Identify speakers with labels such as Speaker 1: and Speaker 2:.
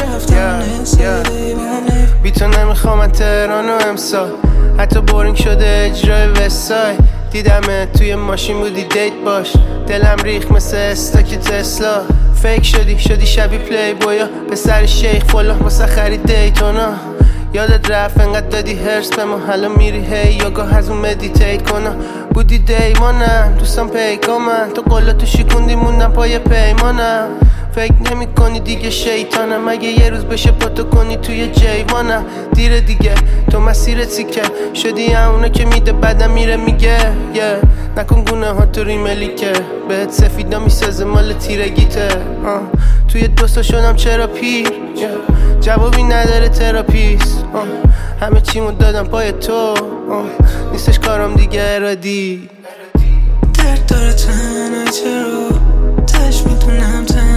Speaker 1: بی تو نمیخوام من تهران و امسال، حتی بورینگ شده اجرای وسای. دیدمه توی ماشین بودی دیت باش، دلم ریخ مثل استاک تسلا. فیک شدی شبیه پلی بویا، به سر شیخ فلاح واسه خرید دیتونا. یادت رفت انقدر دادی هرس به ما، حالا میری هی یوگا از اون مدیتیت کنم. بودی دیوانم دوستم پیکامن، تو قلاتو شکوندی موندم پای پیمانم. فکر نمی کنی دیگه شیطانم، اگه یه روز بشه پاتو کنی توی جیوانم. دیره دیگه تو مسیرت سیکه شدی، همونه که میده بعدم میره میگه نکن گونه ها تو ریملیکه، بهت سفیدا میسازه مال تیرگیته. توی دوستا شدم چرا پیر، جوابی نداره تراپیست. همه چیمو دادم پای تو، نیستش کارم دیگه ارادی.
Speaker 2: درد داره تنهای چرا تش میدونم